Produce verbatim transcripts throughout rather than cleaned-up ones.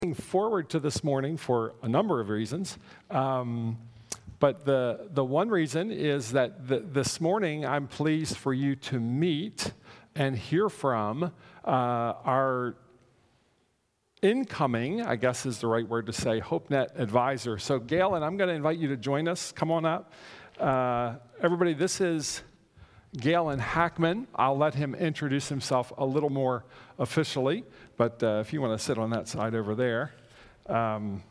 looking forward to this morning for a number of reasons. Um, but the, the one reason is that the, this morning I'm pleased for you to meet and hear from uh, our incoming, I guess is the right word to say, HopeNet advisor. So Galen, I'm going to invite you to join us. Come on up. Uh, everybody, this is Galen Hackman. I'll let him introduce himself a little more officially, but uh, if you want to sit on that side over there. Um,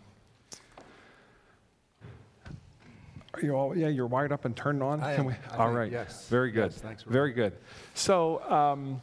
are you all, yeah, you're wired up and turned on? I Can am, we? I all think, right. yes. Very good. Yes, thanks, Ron. Very good. So, um,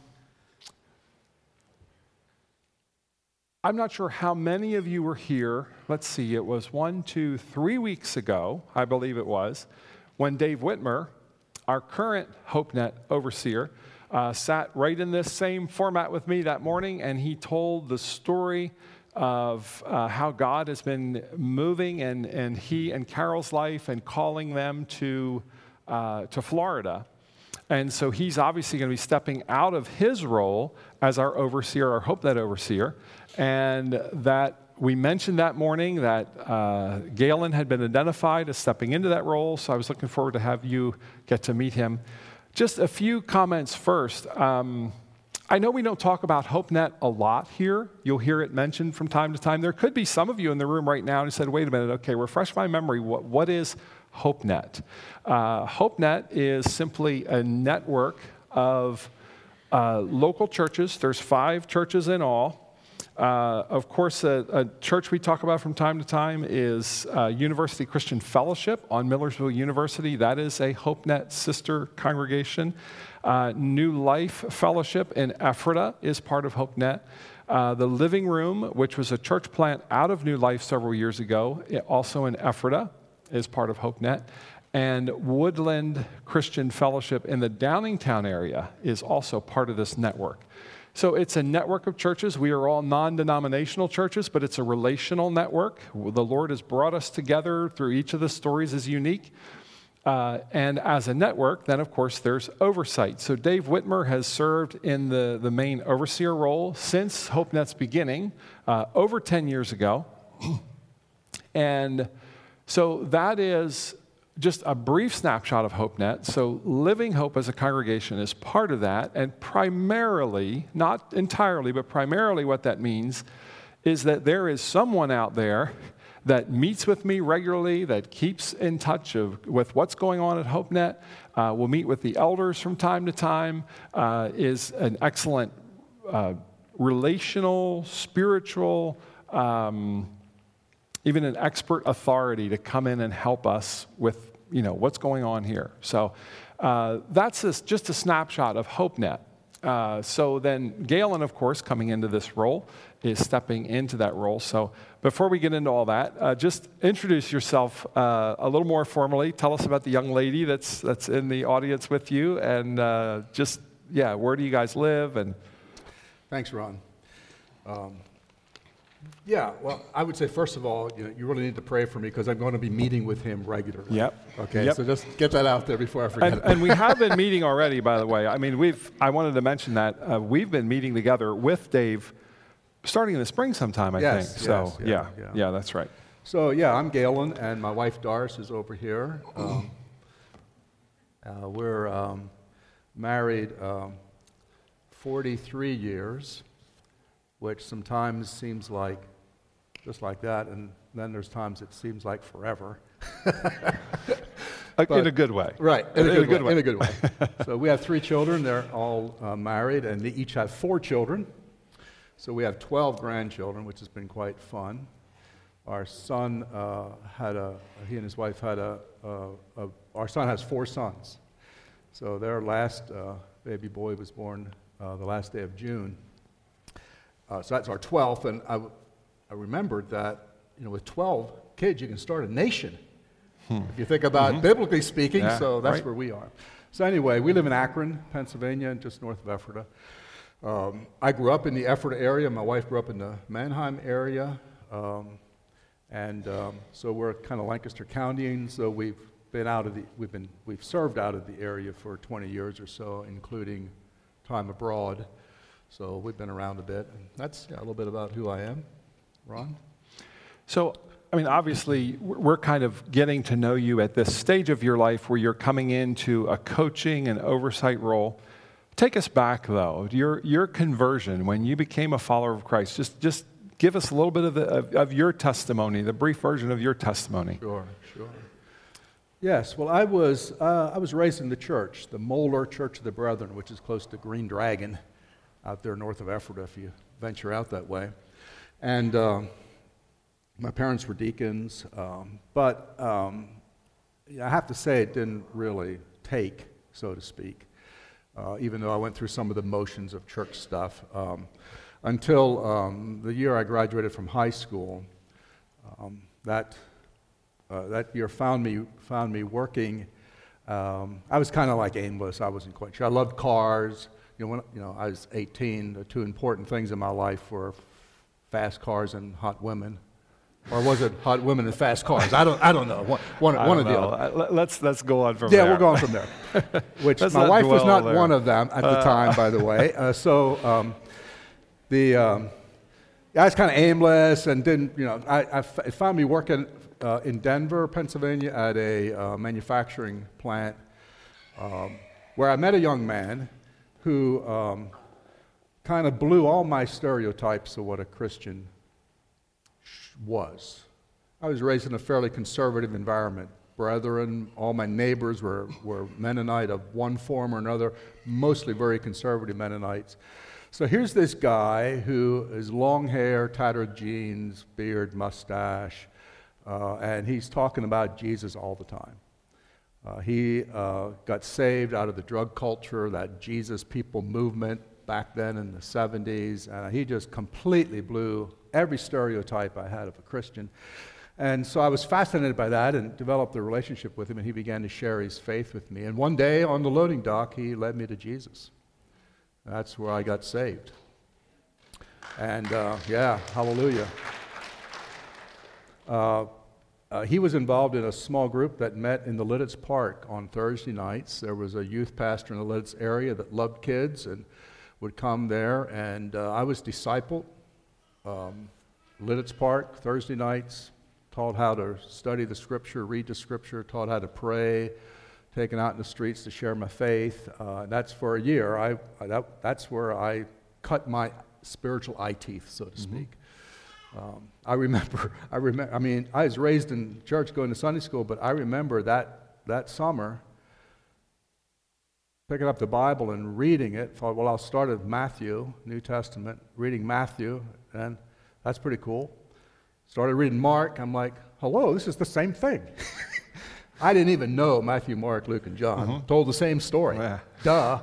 I'm not sure how many of you were here. Let's see, it was one, two, three weeks ago, I believe it was, when Dave Whitmer, our current HopeNet overseer, uh, sat right in this same format with me that morning, and he told the story of uh, how God has been moving and, and he and Carol's life and calling them to, uh, to Florida. And so he's obviously going to be stepping out of his role as our overseer, our HopeNet overseer, and that we mentioned that morning that uh, Galen had been identified as stepping into that role, so I was looking forward to have you get to meet him. Just a few comments first. Um, I know we don't talk about HopeNet a lot here. You'll hear it mentioned from time to time. There could be some of you in the room right now who said, wait a minute, okay, refresh my memory. What, what is HopeNet? Uh, HopeNet is simply a network of uh, local churches. There's five churches in all. Uh, of course, a, a church we talk about from time to time is uh, University Christian Fellowship on Millersville University. That is a HopeNet sister congregation. Uh, New Life Fellowship in Ephrata is part of HopeNet. Uh, the Living Room, which was a church plant out of New Life several years ago, also in Ephrata, is part of HopeNet. And Woodland Christian Fellowship in the Downingtown area is also part of this network. So it's a network of churches. We are all non-denominational churches, but it's a relational network. The Lord has brought us together through each of the stories is unique. Uh, and as a network, then of course there's oversight. So Dave Whitmer has served in the, the main overseer role since HopeNet's beginning, uh, over ten years ago. And so that is just a brief snapshot of HopeNet. So Living Hope as a congregation is part of that, and primarily, not entirely, but primarily what that means is that there is someone out there that meets with me regularly, that keeps in touch of, with what's going on at HopeNet, uh, will meet with the elders from time to time, uh, is an excellent uh, relational, spiritual, um, even an expert authority to come in and help us with, you know, what's going on here. So uh, that's a, just a snapshot of HopeNet. Uh, so then Galen, of course, coming into this role, is stepping into that role. So before we get into all that, uh, just introduce yourself uh, a little more formally. Tell us about the young lady that's that's in the audience with you, and uh, just, yeah, where do you guys live? And Thanks, Ron. Um, Yeah, well, I would say, first of all, you know, you really need to pray for me because I'm going to be meeting with him regularly. Yep. Okay, Yep. so just get that out there before I forget And, it. and we have been meeting already, by the way. I mean, we've. I wanted to mention that uh, we've been meeting together with Dave starting in the spring sometime, I Yes, think. So, yes, yeah, yeah, yeah. yeah, that's right. So, yeah, I'm Galen, and my wife Doris is over here. Um, uh, we're um, married um, forty-three years, which sometimes seems like just like that, and then there's times it seems like forever. But, in a good way. Right, in a, In good, a good way, way. In a good way. So we have three children. They're all uh, married, and they each have four children. So we have twelve grandchildren, which has been quite fun. Our son uh, had a, he and his wife had a, a, a, our son has four sons. So their last uh, baby boy was born uh, the last day of June. Uh, so that's our twelfth, and I, I remembered that, you know, with twelve kids, you can start a nation. Hmm. If you think about Mm-hmm. biblically speaking, Yeah, so that's right. where we are. So anyway, we live in Akron, Pennsylvania, just north of Ephrata. Um, I grew up in the Ephrata area. My wife grew up in the Manheim area. Um, and um, so we're kind of Lancaster Countyans, so we've been out of the, we've been, we've served out of the area for twenty years or so, including time abroad. So we've been around a bit. And that's yeah, a little bit about who I am. Ron? So, I mean, obviously, we're kind of getting to know you at this stage of your life where you're coming into a coaching and oversight role. Take us back, though, your your conversion when you became a follower of Christ. Just just give us a little bit of, the, of, of your testimony, the brief version of your testimony. Sure, sure. Yes, well, I was uh, I was raised in the church, the Moeller Church of the Brethren, which is close to Green Dragon, out there north of Ephrata, if you venture out that way, and. Uh, My parents were deacons, um, but um, I have to say it didn't really take, so to speak, uh, even though I went through some of the motions of church stuff, um, until um, the year I graduated from high school. Um, that uh, that year found me found me working. Um, I was kind of like aimless. I wasn't quite sure. I loved cars. You know, when you know I was eighteen. The two important things in my life were fast cars and hot women. Or was it hot women and fast cars? I don't. I don't know. One, one, I one don't of the know. other. Let's let's go on from yeah, there. we're going from there. Which Let's my not wife was dwell not there. one of them at the Uh. time, by the way. Uh, so um, the um, I was kind of aimless and didn't. You know, I, I f- it found me working uh, in Denver, Pennsylvania, at a uh, manufacturing plant um, where I met a young man who um, kind of blew all my stereotypes of what a Christian was. I was raised in a fairly conservative environment. Brethren, all my neighbors were, were Mennonite of one form or another, mostly very conservative Mennonites. So here's this guy who is long hair, tattered jeans, beard, mustache, uh, and he's talking about Jesus all the time. Uh, he uh, got saved out of the drug culture, that Jesus people movement back then in the seventies, and he just completely blew every stereotype I had of a Christian. And so I was fascinated by that and developed a relationship with him, and he began to share his faith with me. And one day on the loading dock, he led me to Jesus. That's where I got saved. And uh, yeah, hallelujah. Uh, uh, he was involved in a small group that met in the Lidditz Park on Thursday nights. There was a youth pastor in the Lidditz area that loved kids and would come there, and uh, I was discipled. Um, Lidditz Park, Thursday nights, taught how to study the Scripture, read the Scripture, taught how to pray, taken out in the streets to share my faith. Uh, that's for a year. I, I that, that's where I cut my spiritual eye teeth, so to speak. Mm-hmm. Um, I remember, I remember. I mean, I was raised in church, going to Sunday school, but I remember that that summer picking up the Bible and reading it. Thought, well, I'll start at Matthew, New Testament, reading Matthew, and that's pretty cool. Started reading Mark. I'm like, hello, this is the same thing. I didn't even know Matthew, Mark, Luke, and John mm-hmm. told the same story. Yeah. Duh.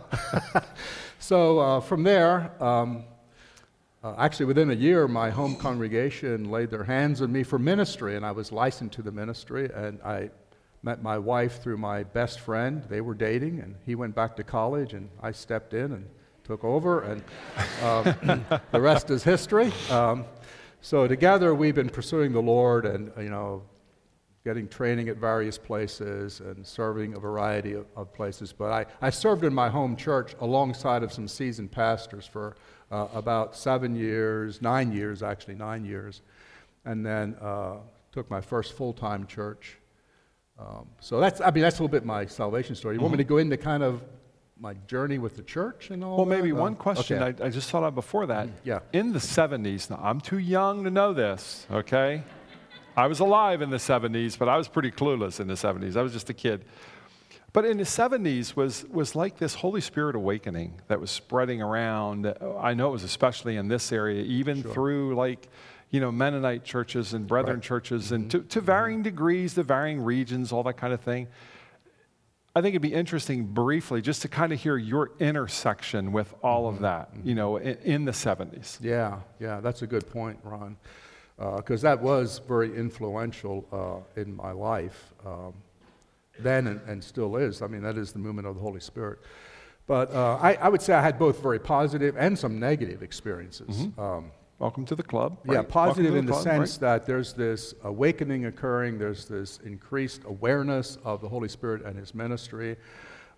So uh, from there, um, uh, actually within a year, my home congregation laid their hands on me for ministry, and I was licensed to the ministry, and I met my wife through my best friend. They were dating, and he went back to college, and I stepped in and took over, and um, the rest is history. Um, so together, we've been pursuing the Lord, and you know, getting training at various places and serving a variety of, of places. But I, I served in my home church alongside of some seasoned pastors for uh, about seven years, nine years actually, nine years, and then uh, took my first full-time church. Um, so that's, I mean, that's a little bit my salvation story. You mm-hmm. want me to go into kind of my journey with the church and all Well, that? maybe Uh, one question okay. I, I just thought of before that. Yeah. In the seventies, now I'm too young to know this, okay? I was alive in the seventies, but I was pretty clueless in the seventies. I was just a kid. But in the seventies was, was like this Holy Spirit awakening that was spreading around. I know it was especially in this area, even Sure. through like, you know, Mennonite churches and Brethren Right. churches, Mm-hmm. and to, to varying degrees, the varying regions, all that kind of thing. I think it'd be interesting briefly just to kind of hear your intersection with all mm-hmm. of that, mm-hmm. you know, in, in the seventies. Yeah, yeah, that's a good point, Ron, because uh, that was very influential uh, in my life um, then and, and still is. I mean, that is the movement of the Holy Spirit. But uh, I, I would say I had both very positive and some negative experiences. Mm-hmm. Um, Welcome to the club. Yeah, right? positive the in the club, sense right? that there's this awakening occurring, there's this increased awareness of the Holy Spirit and His ministry.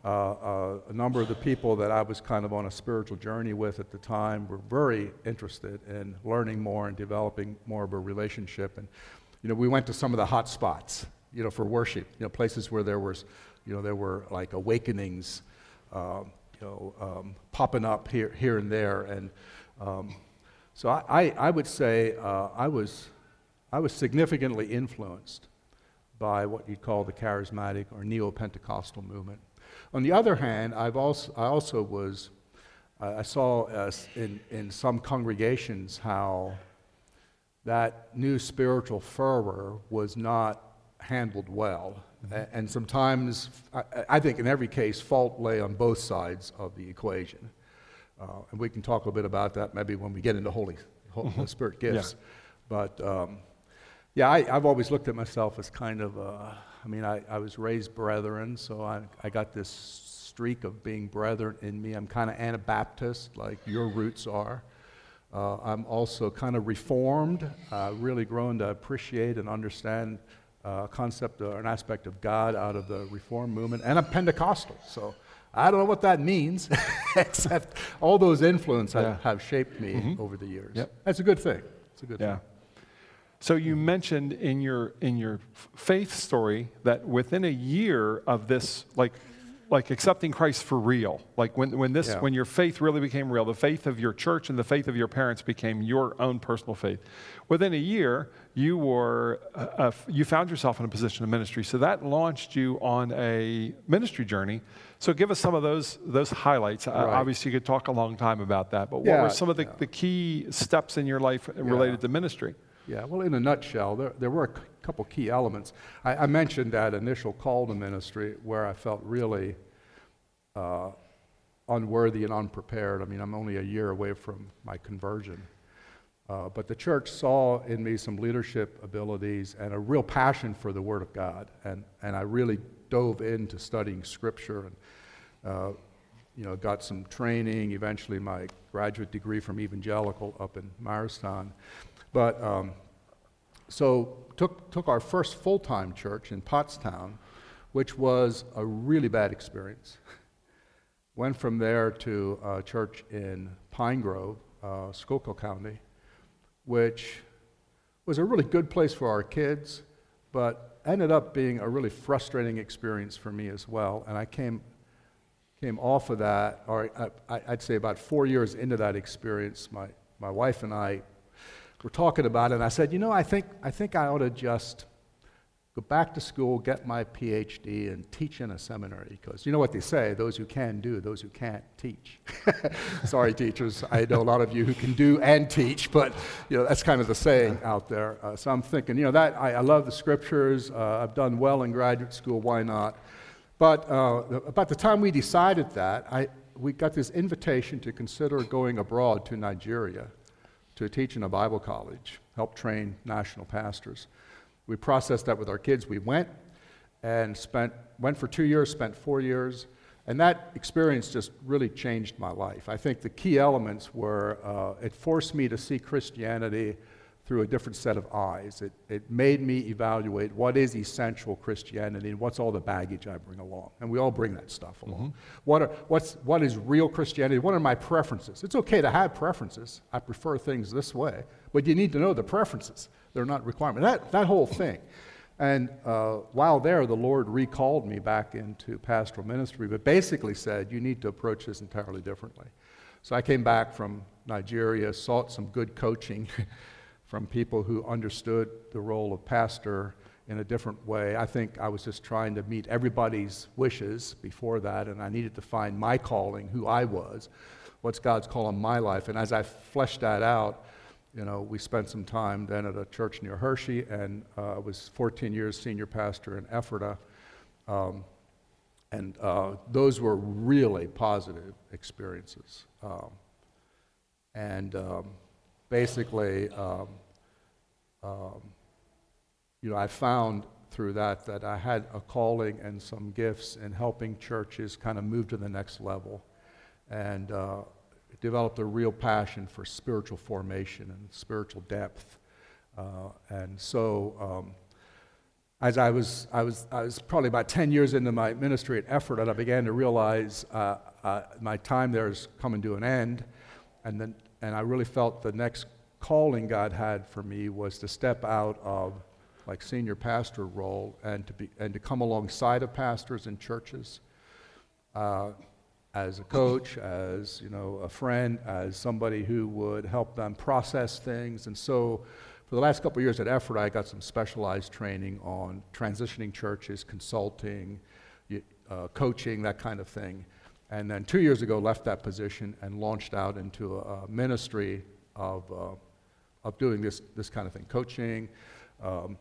uh, a number of the people that I was kind of on a spiritual journey with at the time were very interested in learning more and developing more of a relationship. And, you know, we went to some of the hot spots, you know, for worship, you know, places where there was, you know, there were like awakenings, uh, you know, um, popping up here, here and there. And um, so I, I, I would say uh, I was, I was significantly influenced by what you'd call the charismatic or neo-Pentecostal movement. On the other hand, I've also, I also was, uh, I saw uh, in, in some congregations how that new spiritual fervor was not handled well. Mm-hmm. And sometimes, I, I think in every case, fault lay on both sides of the equation. Uh, and we can talk a little bit about that maybe when we get into Holy, Holy mm-hmm. Spirit gifts. Yeah. But um, yeah, I, I've always looked at myself as kind of, uh, I mean, I, I was raised Brethren, so I, I got this streak of being Brethren in me. I'm kind of Anabaptist, like your roots are. Uh, I'm also kind of Reformed, uh, really grown to appreciate and understand a uh, concept or an aspect of God out of the Reformed movement. And I'm Pentecostal, so I don't know what that means, except all those influences yeah. have, have shaped me mm-hmm. over the years. Yep. That's a good thing. It's a good yeah. thing. So you mentioned in your in your faith story that within a year of this, like like accepting Christ for real, like when when this yeah. when your faith really became real, the faith of your church and the faith of your parents became your own personal faith. Within a year, you were uh, uh, you found yourself in a position of ministry. So that launched you on a ministry journey. So give us some of those those highlights. Right. Uh, obviously, you could talk a long time about that, but what yeah, were some of the, yeah. the key steps in your life related yeah. to ministry? Yeah, well, in a nutshell, there, there were a c- couple key elements. I, I mentioned that initial call to ministry where I felt really uh, unworthy and unprepared. I mean, I'm only a year away from my conversion. Uh, but the church saw in me some leadership abilities and a real passion for the Word of God. And, and I really dove into studying Scripture and, uh, you know, got some training, eventually my graduate degree from Evangelical up in Myerstown. But um, so took took our first full-time church in Pottstown, which was a really bad experience. Went from there to a church in Pine Grove, uh, Schuylkill County, which was a really good place for our kids, but ended up being a really frustrating experience for me as well. And I came came off of that, or I, I'd say about four years into that experience, my my wife and I were talking about it, and I said, you know, I think I think I ought to just go back to school, get my P H D, and teach in a seminary, because you know what they say, those who can do, those who can't teach. Sorry, teachers, I know a lot of you who can do and teach, but you know that's kind of the saying out there. Uh, so I'm thinking, you know, that I, I love the Scriptures, uh, I've done well in graduate school, why not? But uh, about the time we decided that, I we got this invitation to consider going abroad to Nigeria to teach in a Bible college, help train national pastors. We processed that with our kids. We went and spent, went for two years, spent four years, and that experience just really changed my life. I think the key elements were, uh, it forced me to see Christianity through a different set of eyes. It, it made me evaluate what is essential Christianity and what's all the baggage I bring along. And we all bring that stuff along. Mm-hmm. What, are, what's, what is real Christianity? What are my preferences? It's okay to have preferences. I prefer things this way. But you need to know the preferences. They're not requirements. That, that whole thing. And uh, while there, the Lord recalled me back into pastoral ministry, but basically said, you need to approach this entirely differently. So I came back from Nigeria, sought some good coaching from people who understood the role of pastor in a different way. I think I was just trying to meet everybody's wishes before that, and I needed to find my calling, who I was, what's God's call on my life. And as I fleshed that out, you know, we spent some time then at a church near Hershey, and uh, I was fourteen years senior pastor in Ephrata. Um, and uh, those were really positive experiences. Um, and um, basically, um, um, you know, I found through that that I had a calling and some gifts in helping churches kind of move to the next level, and uh, developed a real passion for spiritual formation and spiritual depth. Uh, and so um, as I was, I was, I was probably about ten years into my ministry at Effort, and I began to realize uh, uh, my time there is coming to an end, and then, and I really felt the next calling God had for me was to step out of like senior pastor role and to be and to come alongside of pastors in churches uh, as a coach, as you know, a friend, as somebody who would help them process things. And so, for the last couple of years at Effort, I got some specialized training on transitioning churches, consulting, uh, coaching, that kind of thing. And then two years ago, left that position and launched out into a, a ministry of uh, of doing this this kind of thing, coaching. Um,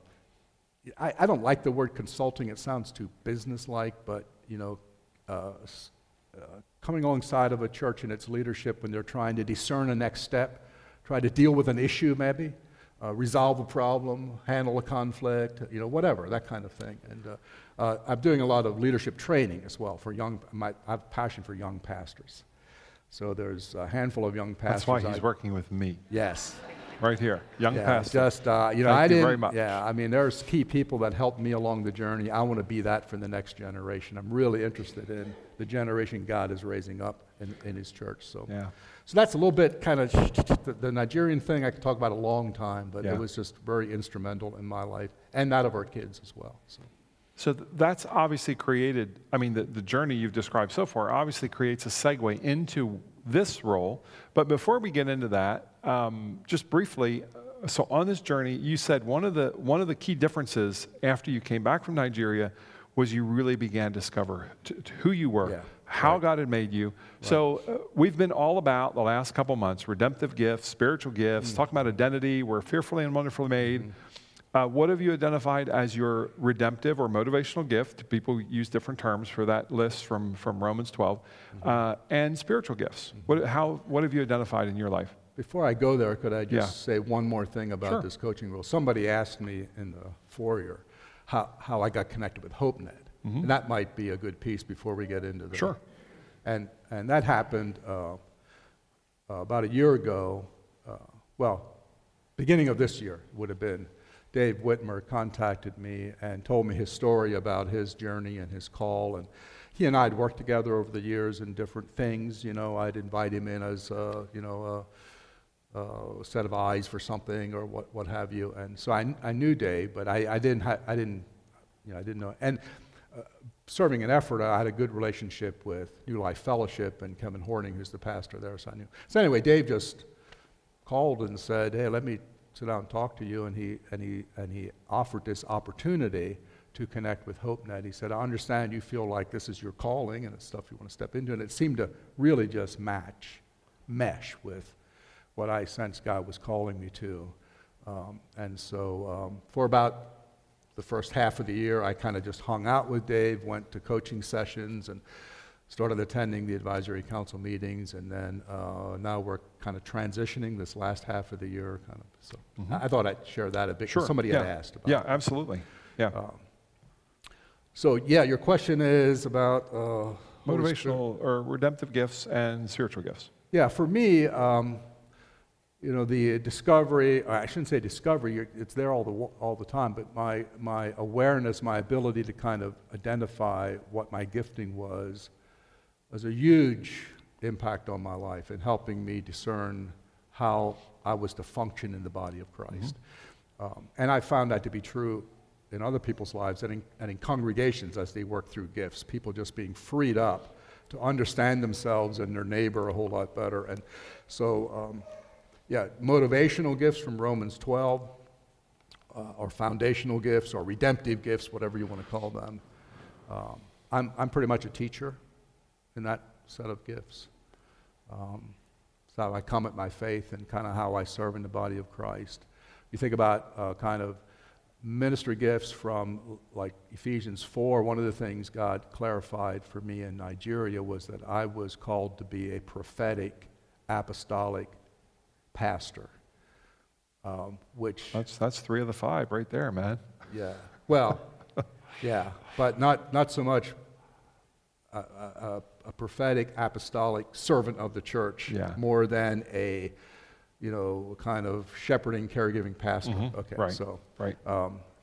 I, I don't like the word consulting; it sounds too business-like. But you know, uh, uh, coming alongside of a church and its leadership when they're trying to discern a next step, try to deal with an issue, maybe uh, resolve a problem, handle a conflict, you know, whatever, that kind of thing. And uh, uh, I'm doing a lot of leadership training as well for young. My, I have a passion for young pastors. So there's a handful of young pastors. That's why he's I, working with me. Yes. Right here, young yeah, pastor. Just uh, you know, Thank I you didn't. very much. Yeah, I mean, there's key people that helped me along the journey. I want to be that for the next generation. I'm really interested in the generation God is raising up in, in His church. So, Yeah. so that's a little bit kind of the, the Nigerian thing. I could talk about a long time, but Yeah. it was just very instrumental in my life and that of our kids as well. So. So th- that's obviously created, I mean, the, the journey you've described so far obviously creates a segue into this role. But before we get into that, um, just briefly, uh, so on this journey, you said one of the one of the key differences after you came back from Nigeria was you really began to discover t- t- who you were, Yeah, how right. God had made you. So uh, we've been all about the last couple months, redemptive gifts, spiritual gifts, Mm. talking about identity, we're fearfully and wonderfully made. Mm. Uh, what have you identified as your redemptive or motivational gift? People use different terms for that list from, from Romans twelve. Mm-hmm. Uh, and spiritual gifts. Mm-hmm. What, how, what have you identified in your life? Before I go there, could I just Yeah. say one more thing about Sure. this coaching role? Somebody asked me in the foyer how, how I got connected with HopeNet. Mhm. And that might be a good piece before we get into the... Sure. And, and that happened uh, uh, about a year ago. Uh, well, beginning of this year would have been. Dave Whitmer contacted me and told me his story about his journey and his call. And he and I had worked together over the years in different things. You know, I'd invite him in as, uh, you know, a, a set of eyes for something or what, what have you. And so I, I knew Dave, but I, I didn't, ha- I didn't, you know, I didn't know. And uh, serving in Effort, I had a good relationship with New Life Fellowship and Kevin Horning, who's the pastor there. So I knew. So anyway, Dave just called and said, "Hey, let me sit down and talk to you," and he and he and he offered this opportunity to connect with HopeNet. He said, "I understand you feel like this is your calling and it's stuff you want to step into," and it seemed to really just match, mesh with what I sensed God was calling me to. Um, and so um, for about the first half of the year, I kind of just hung out with Dave, went to coaching sessions, and started attending the advisory council meetings, and then uh, now we're kind of transitioning this last half of the year. Kind of. So Mhm. I, I thought I'd share that a bit. 'Cause Sure. Somebody yeah. had asked about Yeah, it. absolutely. Yeah. Um, so yeah, your question is about uh, Holy Spirit. Motivational or redemptive gifts and spiritual gifts. Yeah, for me, um, you know, the discovery, or I shouldn't say discovery, you're- it's there all the wa- all the time, but my, my awareness, my ability to kind of identify what my gifting was, was a huge impact on my life in helping me discern how I was to function in the body of Christ. Um, and I found that to be true in other people's lives and in, and in congregations as they work through gifts, people just being freed up to understand themselves and their neighbor a whole lot better. And so, um, yeah, motivational gifts from Romans twelve, uh, or foundational gifts, or redemptive gifts, whatever you want to call them. Um, I'm, I'm pretty much a teacher in that set of gifts. Um, it's how I come at my faith and kind of how I serve in the body of Christ. You think about uh, kind of ministry gifts from like Ephesians four, one of the things God clarified for me in Nigeria was that I was called to be a prophetic, apostolic pastor, um, which... That's, that's three of the five right there, man. Yeah, well, yeah, but not, not so much a, a, a prophetic, apostolic servant of the church, Yeah. more than a, you know, kind of shepherding, caregiving pastor. Mhm, Okay, right, so, right. um,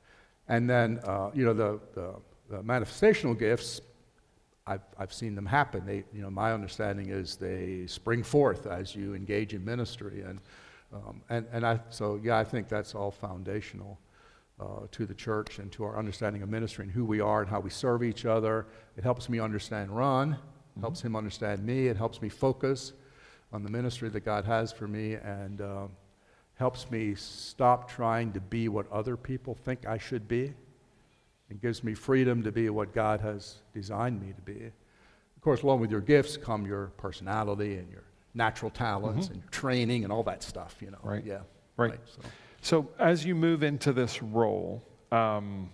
And then, uh, you know, the, the, the manifestational gifts, I've, I've seen them happen. They, you know, my understanding is they spring forth as you engage in ministry. And, um, and, and I, so, yeah, I think that's all foundational uh, to the church and to our understanding of ministry and who we are and how we serve each other. It helps me understand Ron, mm-hmm. helps him understand me. It helps me focus on the ministry that God has for me, and um, helps me stop trying to be what other people think I should be. It gives me freedom to be what God has designed me to be. Of course, along with your gifts come your personality and your natural talents mm-hmm. and your training and all that stuff, you know. Right. Yeah. Right. right so. so as you move into this role, um,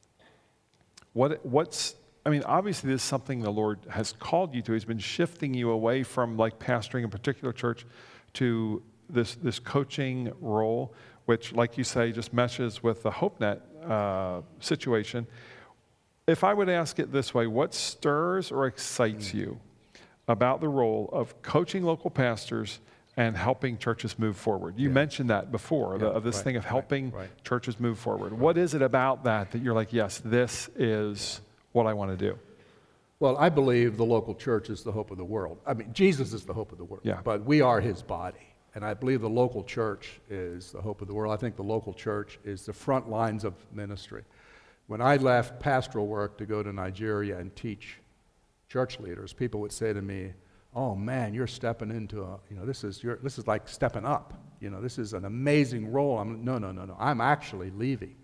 what what's I mean, obviously this is something the Lord has called you to. He's been shifting you away from like pastoring a particular church to this this coaching role, which, like you say, just meshes with the HopeNet uh, situation. If I would ask it this way, what stirs or excites mm. you about the role of coaching local pastors and helping churches move forward? You yeah. mentioned that before, yeah, the, of this right, thing of helping right, right. churches move forward. Right. What is it about that that you're like, yes, this is what I want to do? Well, I believe the local church is the hope of the world. I mean, Jesus is the hope of the world, yeah. but we are his body. And I believe the local church is the hope of the world. I think the local church is the front lines of ministry. When I left pastoral work to go to Nigeria and teach church leaders, people would say to me, "Oh man, you're stepping into a, you know, this is your, this is like stepping up. You know, this is an amazing role." I'm no, no, no, no. I'm actually leaving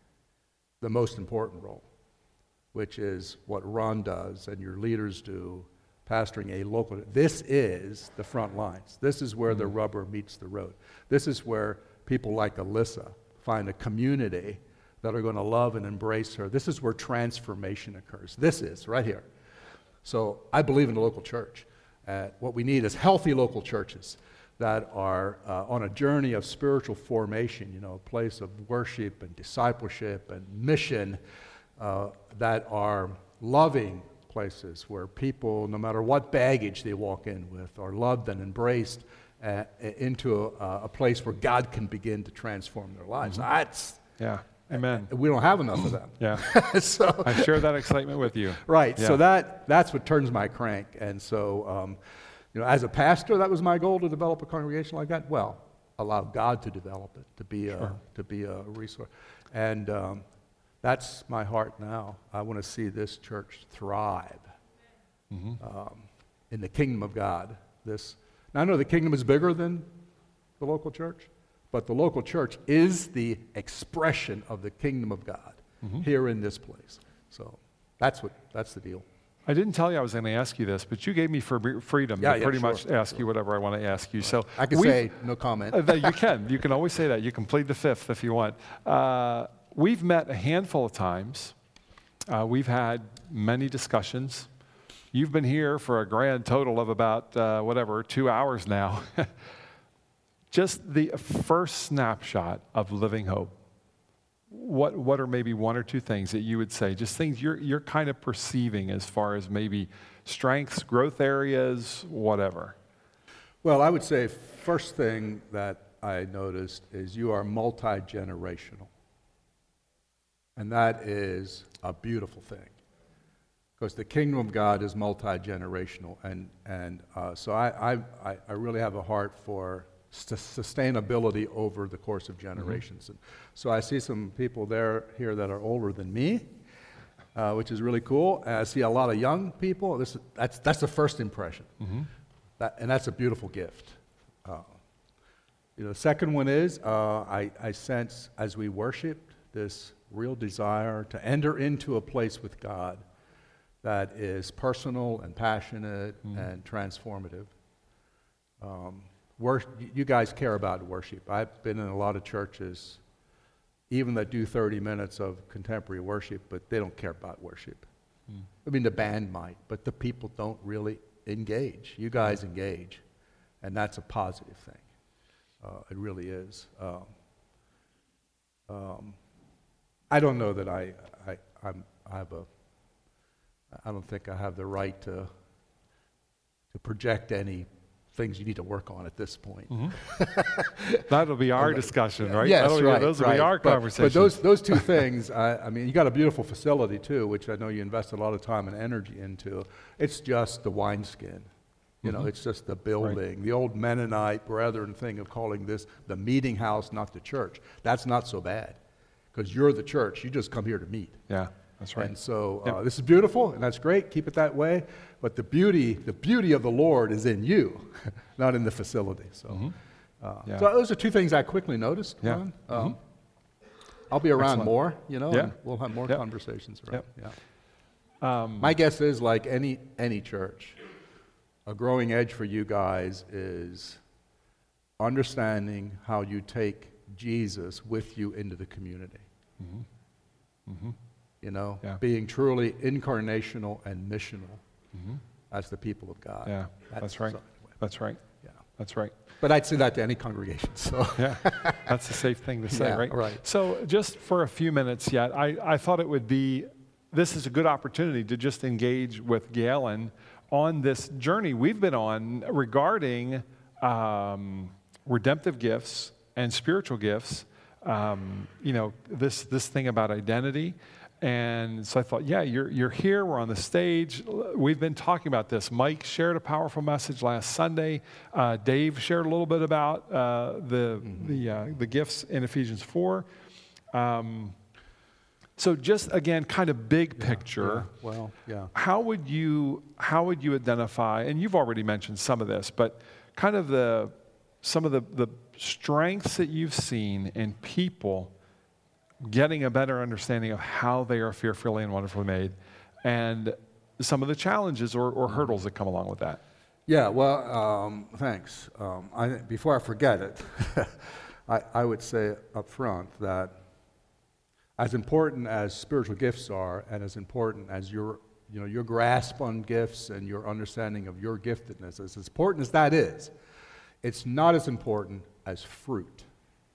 the most important role, which is what Ron does and your leaders do, pastoring a local. This is the front lines. This is where the rubber meets the road. This is where people like Alyssa find a community that are going to love and embrace her. This is where transformation occurs. This is right here. So I believe in the local church. Uh, what we need is healthy local churches that are uh, on a journey of spiritual formation, you know, a place of worship and discipleship and mission, uh, that are loving places where people, no matter what baggage they walk in with, are loved and embraced uh, into a, a place where God can begin to transform their lives. Mm-hmm. That's yeah, amen. We don't have enough of that. Yeah, so I share that excitement with you. Right. Yeah. So that that's what turns my crank. And so, um, you know, as a pastor, that was my goal, to develop a congregation like that. Well, allow God to develop it, to be a sure. to be a resource, and. Um, That's my heart now. I want to see this church thrive mm-hmm. um, in the kingdom of God. This, now I know the kingdom is bigger than the local church, but the local church is the expression of the kingdom of God mm-hmm. here in this place. So that's what that's the deal. I didn't tell you I was going to ask you this, but you gave me for freedom yeah, to yeah, pretty sure, much ask sure. you whatever I want to ask you. Right. So I can say no comment. uh, you can. You can always say that. You can plead the fifth if you want. Uh, we've met a handful of times. Uh, we've had many discussions. You've been here for a grand total of about, uh, whatever, two hours now. Just the first snapshot of Living Hope. What what are maybe one or two things that you would say, just things you're you're kind of perceiving as far as maybe strengths, growth areas, whatever? Well, I would say first thing that I noticed is you are multi-generational. And that is a beautiful thing. Because the kingdom of God is multi-generational. And, and uh, so I, I, I really have a heart for sustainability over the course of generations. Mm-hmm. And so I see some people there here that are older than me, uh, which is really cool. And I see a lot of young people. This is, that's that's the first impression, mm-hmm. that, and that's a beautiful gift. Uh, you know, the second one is uh, I, I sense as we worshiped this real desire to enter into a place with God that is personal and passionate mm-hmm. and transformative. Um, Wor- you guys care about worship. I've been in a lot of churches, even that do thirty minutes of contemporary worship, but they don't care about worship. Mm. I mean, the band might, but the people don't really engage. You guys engage, and that's a positive thing. Uh, it really is. Um, um, I don't know that I, I, I'm, I have a, I don't think I have the right to, to project any things you need to work on at this point. Mm-hmm. That'll be our discussion, right? Yes, That'll right. Be, those will right. be our but, conversations. But those those two things, I, I mean, you got a beautiful facility too, which I know you invested a lot of time and energy into. It's just the wineskin. You know, Mm-hmm. it's just the building. Right. The old Mennonite brethren thing of calling this the meeting house, not the church. That's not so bad, because you're the church. You just come here to meet. Yeah, that's right. And so uh, yep. this is beautiful, and that's great. Keep it that way. But the beauty, the beauty of the Lord is in you, not in the facility. So, mm-hmm. uh, yeah. so those are two things I quickly noticed. Yeah. Um, mm-hmm. I'll be around Excellent. more, you know, yeah. and we'll have more yep. conversations around. Yep. Yeah. Um, My guess is, like any any church, a growing edge for you guys is understanding how you take Jesus with you into the community. mm-hmm. Mm-hmm. You know, yeah. being truly incarnational and missional mm-hmm. as the people of God. Yeah, that's, that's right. So, that's right. Yeah, that's right. But I'd say that to any congregation. So yeah, that's a safe thing to say, yeah, right? Right. So just for a few minutes yet, I, I thought it would be, this is a good opportunity to just engage with Galen on this journey we've been on regarding um, redemptive gifts and spiritual gifts. Um, you know, this this thing about identity. And so I thought, yeah, you're you're here. We're on the stage. We've been talking about this. Mike shared a powerful message last Sunday. Uh, Dave shared a little bit about uh, the mm-hmm. the uh, the gifts in Ephesians four. Um, so just again, kind of big picture. Yeah, yeah. Well, yeah. How would you how would you identify? And you've already mentioned some of this, but kind of the some of the the strengths that you've seen in people getting a better understanding of how they are fearfully and wonderfully made, and some of the challenges or, or hurdles that come along with that. Yeah, well, um, thanks. Um, I, before I forget it, I, I would say up front that as important as spiritual gifts are, and as important as your, you know, your grasp on gifts and your understanding of your giftedness, as important as that is, it's not as important as fruit.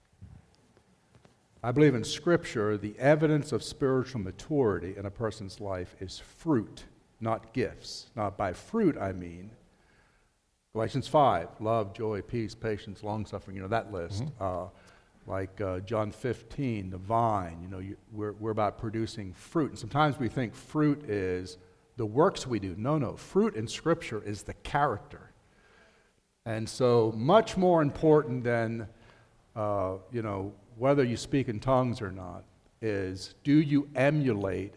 I believe in Scripture, the evidence of spiritual maturity in a person's life is fruit, not gifts. Now, by fruit, I mean Galatians five, love, joy, peace, patience, long-suffering, you know, that list. Mm-hmm. Uh, like uh, John fifteen, the vine, you know, you, we're, we're about producing fruit. And sometimes we think fruit is the works we do. No, no, fruit in Scripture is the character. And so much more important than, uh, you know, whether you speak in tongues or not, is do you emulate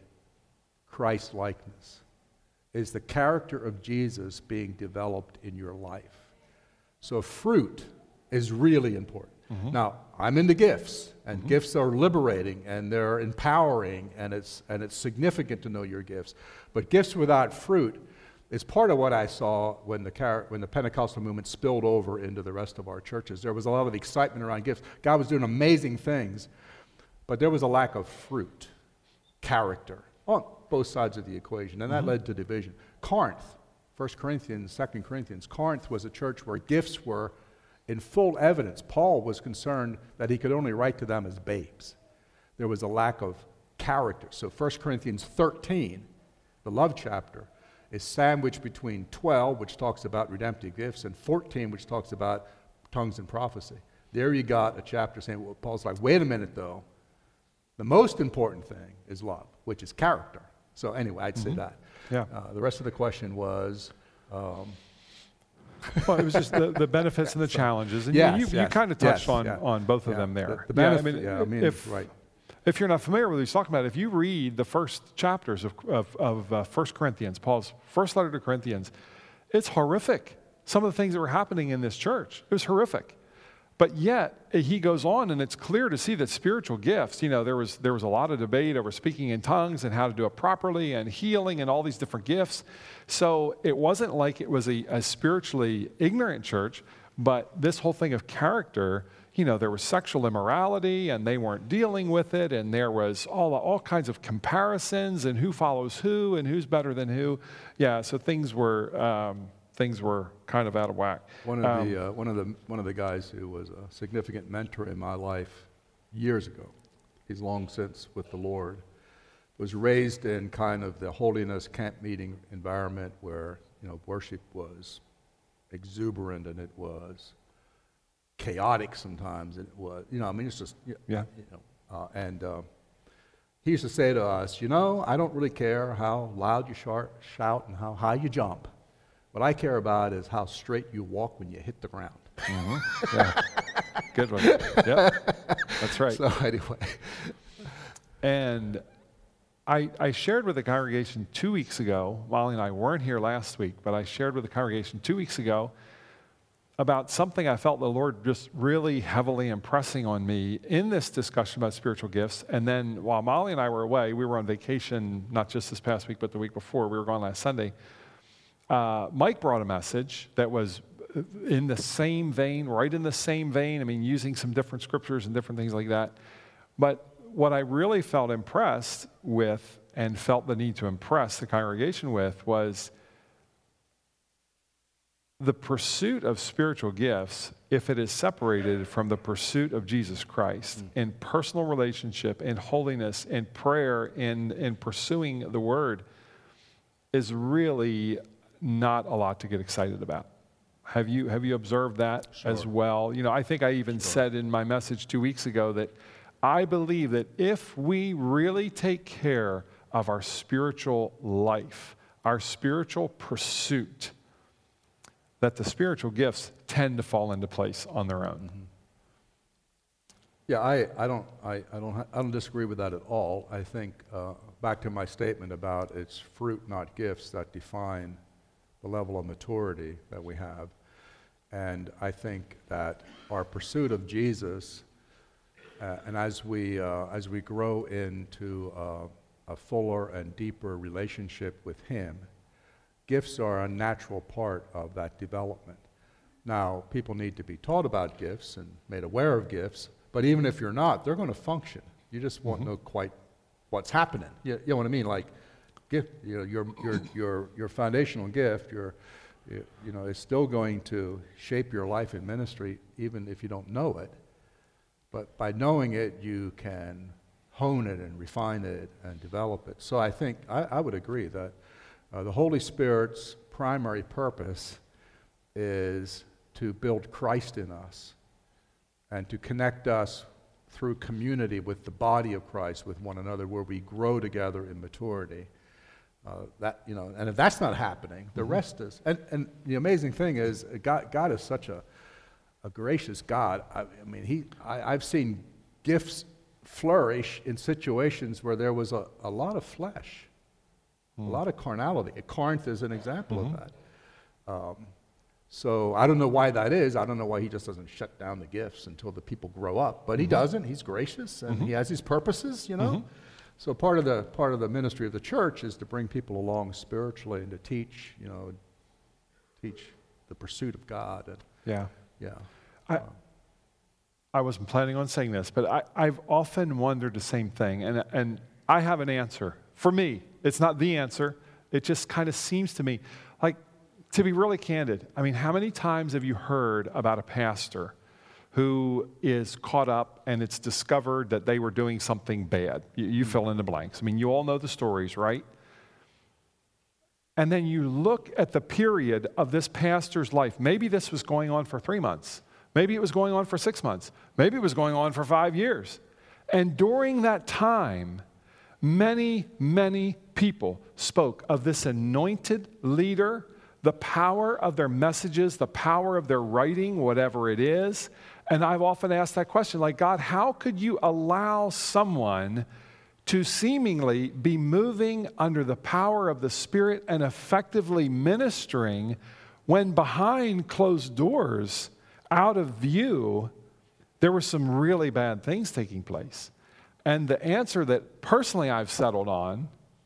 Christ-likeness? Is the character of Jesus being developed in your life? So fruit is really important. Mm-hmm. Now, I'm into gifts, and mm-hmm. gifts are liberating, and they're empowering, and it's and it's significant to know your gifts. But gifts without fruit is part of what I saw when the car- when the Pentecostal movement spilled over into the rest of our churches. There was a lot of excitement around gifts. God was doing amazing things, but there was a lack of fruit, character, on both sides of the equation, and that mm-hmm. led to division. Corinth, First Corinthians, Second Corinthians, Corinth was a church where gifts were in full evidence. Paul was concerned that he could only write to them as babes. There was a lack of character. So First Corinthians thirteen, the love chapter, is sandwiched between twelve, which talks about redemptive gifts, and fourteen, which talks about tongues and prophecy. There you got a chapter saying, well, Paul's like, wait a minute though, the most important thing is love, which is character. So anyway, I'd say mm-hmm. that. Yeah. Uh, the rest of the question was... Um, well, it was just the, the benefits and the challenges. And yes, you, you, yes, you kind of touched yes, on, yeah. on both of yeah. them there. The, the yeah, benefit, I mean, yeah, I mean, if, right. If you're not familiar with what he's talking about, if you read the first chapters of, of, of uh, First Corinthians, Paul's first letter to Corinthians, it's horrific. Some of the things that were happening in this church, it was horrific. But yet, he goes on, and it's clear to see that spiritual gifts, you know, there was, there was a lot of debate over speaking in tongues and how to do it properly and healing and all these different gifts. So it wasn't like it was a, a spiritually ignorant church, but this whole thing of character, you know, there was sexual immorality and they weren't dealing with it, and there was all, all kinds of comparisons and who follows who and who's better than who. Yeah, so things were... Um, things were kind of out of whack. One of um, the uh, one of the one of the guys who was a significant mentor in my life years ago, he's long since with the Lord, was raised in kind of the holiness camp meeting environment where, you know, worship was exuberant and it was chaotic sometimes. And it was, you know, I mean, it's just, you Yeah. you know, uh, and uh, he used to say to us, you know, I don't really care how loud you shout, shout and how high you jump. What I care about is how straight you walk when you hit the ground. Mm-hmm. Yeah. Good one. Yep. That's right. So anyway. And I, I shared with the congregation two weeks ago, Molly and I weren't here last week, but I shared with the congregation two weeks ago about something I felt the Lord just really heavily impressing on me in this discussion about spiritual gifts. And then while Molly and I were away, we were on vacation, not just this past week, but the week before. We were gone last Sunday. Uh, Mike brought a message that was in the same vein, right in the same vein. I mean, using some different scriptures and different things like that. But what I really felt impressed with and felt the need to impress the congregation with was the pursuit of spiritual gifts, if it is separated from the pursuit of Jesus Christ mm. in personal relationship, in holiness, in prayer, in, in pursuing the Word, is really not a lot to get excited about. Have you, have you observed that sure. as well? You know, I think I even sure. said in my message two weeks ago that I believe that if we really take care of our spiritual life, our spiritual pursuit, that the spiritual gifts tend to fall into place on their own. Mm-hmm. Yeah, I, I don't I, I don't I don't disagree with that at all. I think uh, back to my statement about it's fruit, not gifts, that define the level of maturity that we have. And I think that our pursuit of Jesus, uh, and as we uh, as we grow into uh, a fuller and deeper relationship with Him, gifts are a natural part of that development. Now, people need to be taught about gifts and made aware of gifts, but even if you're not, they're going to function. You just won't mm-hmm. know quite what's happening. You, you know what I mean? Like, gift, you know, your your your your foundational gift, your you, you know, is still going to shape your life in ministry, even if you don't know it. But by knowing it, you can hone it and refine it and develop it. So I think I, I would agree that uh, the Holy Spirit's primary purpose is to build Christ in us and to connect us through community with the body of Christ, with one another, where we grow together in maturity. Uh, that you know, and if that's not happening, the mm-hmm. rest is. And, and the amazing thing is, God, God is such a, a gracious God. I, I mean, He. I, I've seen gifts flourish in situations where there was a, a lot of flesh, mm. a lot of carnality. Corinth is an example mm-hmm. of that. Um, so I don't know why that is. I don't know why He just doesn't shut down the gifts until the people grow up. But mm-hmm. He doesn't. He's gracious, and mm-hmm. He has His purposes. You know. Mm-hmm. So part of the part of the ministry of the church is to bring people along spiritually and to teach, you know, teach the pursuit of God. And, yeah, yeah. I, uh, I wasn't planning on saying this, but I, I've often wondered the same thing, and and I have an answer. For me, it's not the answer. It just kind of seems to me like, to be really candid. I mean, how many times have you heard about a pastor who is caught up and it's discovered that they were doing something bad? You, you fill in the blanks. I mean, you all know the stories, right? And then you look at the period of this pastor's life. Maybe this was going on for three months. Maybe it was going on for six months. Maybe it was going on for five years. And during that time, many, many people spoke of this anointed leader, the power of their messages, the power of their writing, whatever it is. And I've often asked that question, like, God, how could you allow someone to seemingly be moving under the power of the Spirit and effectively ministering when behind closed doors, out of view, there were some really bad things taking place? And the answer that personally I've settled on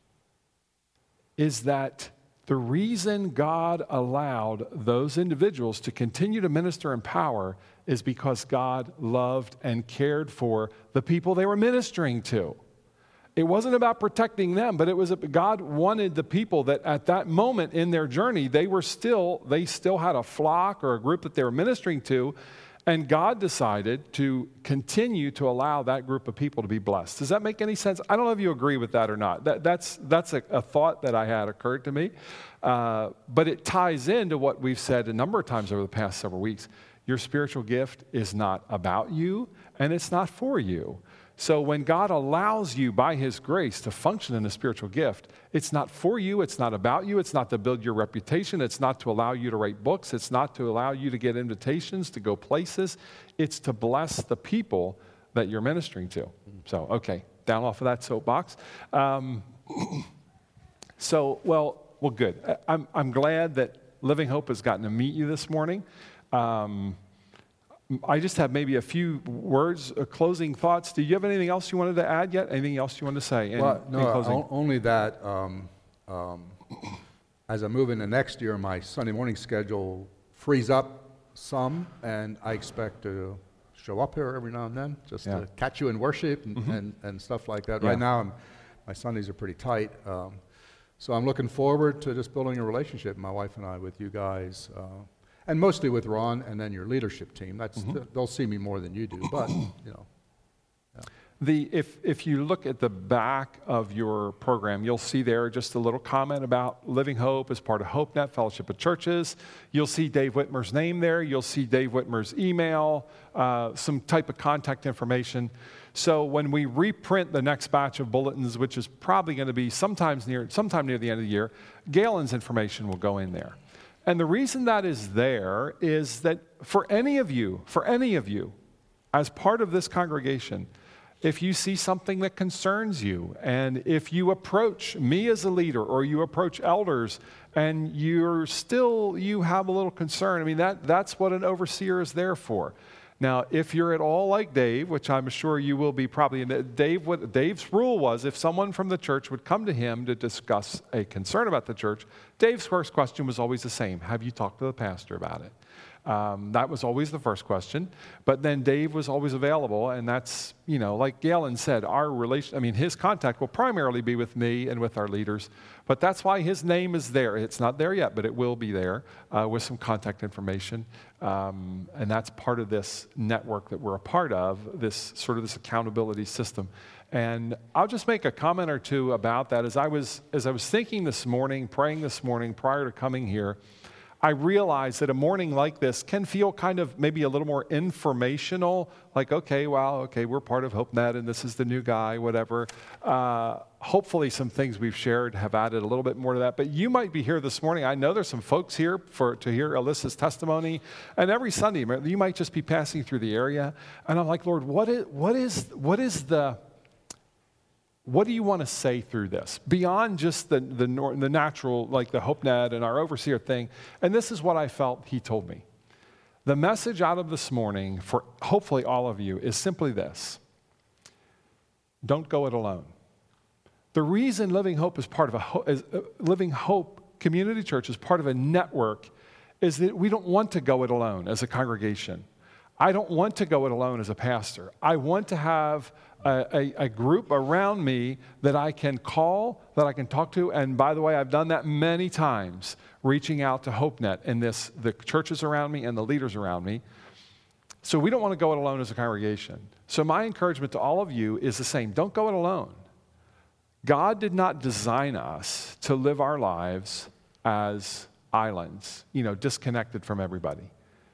is that the reason God allowed those individuals to continue to minister in power is because God loved and cared for the people they were ministering to. It wasn't about protecting them, but it was God wanted the people that at that moment in their journey, they were still, they still had a flock or a group that they were ministering to, And God decided to continue to allow that group of people to be blessed. Does that make any sense? I don't know if you agree with that or not. That, that's that's a, a thought that I had occurred to me. Uh, but it ties into what we've said a number of times over the past several weeks. Your spiritual gift is not about you, and it's not for you. So when God allows you by his grace to function in a spiritual gift, it's not for you, it's not about you, it's not to build your reputation, it's not to allow you to write books, it's not to allow you to get invitations to go places, it's to bless the people that you're ministering to. So, okay, down off of that soapbox. Um, so, well, well, good. I'm, I'm glad that Living Hope has gotten to meet you this morning. Um, I just have maybe a few words, uh, closing thoughts. Do you have anything else you wanted to add yet? Anything else you wanted to say in, Well, in no, closing? o- only that um, um, as I move into next year, my Sunday morning schedule frees up some, and I expect to show up here every now and then just Yeah. to catch you in worship and, Mhm. and, and stuff like that. Yeah. Right now, I'm, my Sundays are pretty tight. Um, so I'm looking forward to just building a relationship, my wife and I, with you guys. Uh, And mostly with Ron and then your leadership team. That's Mhm. th- they'll see me more than you do, but you know. The, if, if you look at the back of your program, you'll see there just a little comment about Living Hope as part of HopeNet, Fellowship of Churches. You'll see Dave Whitmer's name there. You'll see Dave Whitmer's email, uh, some type of contact information. So when we reprint the next batch of bulletins, which is probably going to be sometimes near, sometime near the end of the year, Galen's information will go in there. And the reason that is there is that for any of you, for any of you, as part of this congregation, if you see something that concerns you, and if you approach me as a leader, or you approach elders, and you're still, you have a little concern, I mean, that, that's what an overseer is there for. Now, if you're at all like Dave, which I'm sure you will be probably, and Dave, what Dave's rule was, if someone from the church would come to him to discuss a concern about the church, Dave's first question was always the same: have you talked to the pastor about it? Um, that was always the first question. But then Dave was always available, and that's, you know, like Galen said, our relation, I mean, his contact will primarily be with me and with our leaders, but that's why his name is there. It's not there yet, but it will be there uh, with some contact information. Um, and that's part of this network that we're a part of, this sort of this accountability system. And I'll just make a comment or two about that. As I was, as I was thinking this morning, praying this morning prior to coming here, I realized that a morning like this can feel kind of maybe a little more informational, like, okay, well, okay, we're part of HopeNet, and this is the new guy, whatever. Uh, hopefully some things we've shared have added a little bit more to that. But you might be here this morning. I know there's some folks here for to hear Alyssa's testimony. And every Sunday, you might just be passing through the area. And I'm like, Lord, what is, what is, what is the... What do you want to say through this? Beyond just the, the, the natural, like the HopeNet and our overseer thing. And this is what I felt he told me. The message out of this morning for hopefully all of you is simply this: don't go it alone. The reason Living Hope is part of a, is, uh, Living Hope Community Church is part of a network is that we don't want to go it alone as a congregation. I don't want to go it alone as a pastor. I want to have a, a, a group around me that I can call, that I can talk to. And by the way, I've done that many times, reaching out to HopeNet and this, the churches around me and the leaders around me. So we don't want to go it alone as a congregation. So my encouragement to all of you is the same. Don't go it alone. God did not design us to live our lives as islands, you know, disconnected from everybody.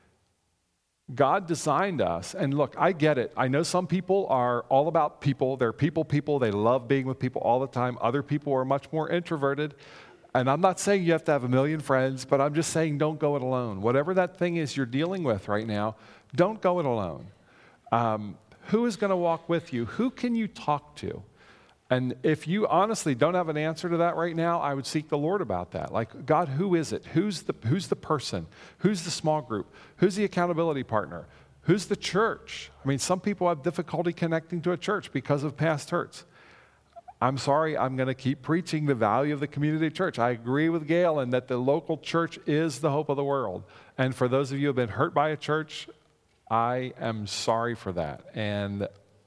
God designed us, and look, I get it. I know some people are all about people. They're people people. They love being with people all the time. Other people are much more introverted. And I'm not saying you have to have a million friends, but I'm just saying don't go it alone. Whatever that thing is you're dealing with right now, don't go it alone. Um, who is going to walk with you? Who can you talk to? And if you honestly don't have an answer to that right now, I would seek the Lord about that. Like, God, who is it? Who's the, who's the person? Who's the small group? Who's the accountability partner? Who's the church? I mean, some people have difficulty connecting to a church because of past hurts. I'm sorry, I'm going to keep preaching the value of the community church. I agree with Gail in that the local church is the hope of the world. And for those of you who have been hurt by a church, I am sorry for that. And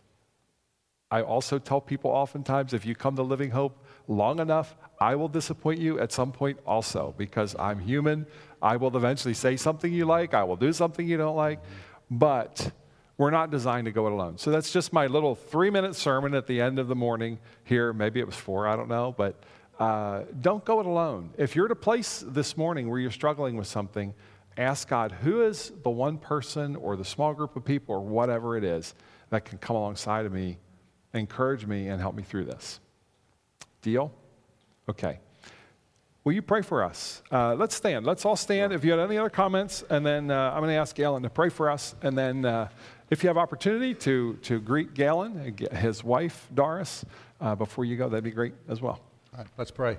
I also tell people oftentimes, if you come to Living Hope long enough, I will disappoint you at some point also, because I'm human. I will eventually say something you like. I will do something you don't like. but we're not designed to go it alone. So that's just my little three-minute sermon at the end of the morning here. Maybe it was four, I don't know, but uh, don't go it alone. If you're at a place this morning where you're struggling with something, ask God, who is the one person or the small group of people or whatever it is that can come alongside of me, encourage me, and help me through this? Deal? Okay. Will you pray for us? Uh, let's stand. Let's all stand. If you had any other comments, and then uh, I'm going to ask Galen to pray for us. And then uh, if you have opportunity to, to greet Galen and get his wife, Doris, uh, before you go, that'd be great as well. All right, let's pray.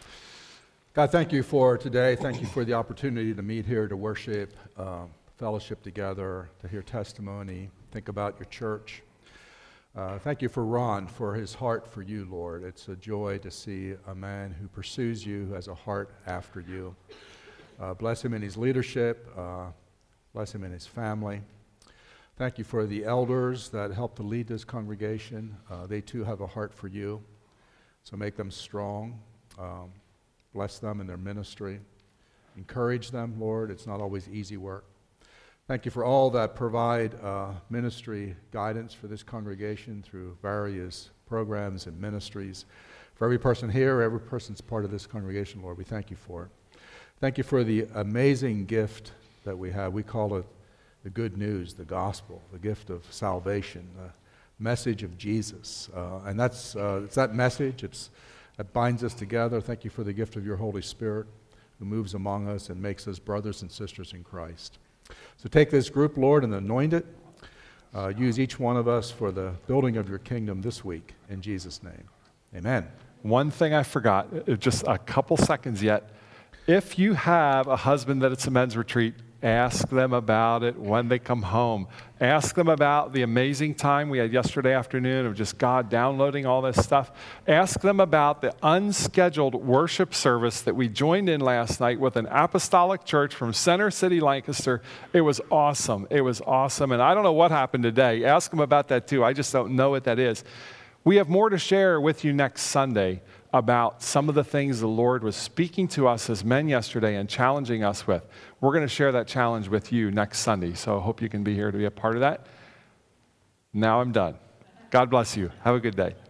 God, thank you for today. Thank you for the opportunity to meet here, to worship, uh, fellowship together, to hear testimony, think about your church. Uh, thank you for Ron, for his heart for you, Lord. It's a joy to see a man who pursues you, who has a heart after you. Uh, bless him in his leadership. Uh, bless him in his family. Thank you for the elders that help to lead this congregation. Uh, they too have a heart for you, so make them strong. Um, bless them in their ministry. Encourage them, Lord. It's not always easy work. Thank you for all that provide uh, ministry guidance for this congregation through various programs and ministries. For every person here, every person's part of this congregation, Lord, we thank you for it. Thank you for the amazing gift that we have. We call it the good news, the gospel, the gift of salvation, the message of Jesus. Uh, and that's uh, it's that message. It's, that binds us together. Thank you for the gift of your Holy Spirit who moves among us and makes us brothers and sisters in Christ. So take this group, Lord, and anoint it. Uh, use each one of us for the building of your kingdom this week. In Jesus' name, amen. One thing I forgot, just a couple seconds yet. If you have a husband that it's a men's retreat, ask them about it when they come home. Ask them about the amazing time we had yesterday afternoon of just God downloading all this stuff. Ask them about the unscheduled worship service that we joined in last night with an apostolic church from Center City, Lancaster. It was awesome. It was awesome. And I don't know what happened today. Ask them about that too. I just don't know what that is. We have more to share with you next Sunday about some of the things the Lord was speaking to us as men yesterday and challenging us with. We're going to share that challenge with you next Sunday, so I hope you can be here to be a part of that. Now I'm done. God bless you. Have a good day.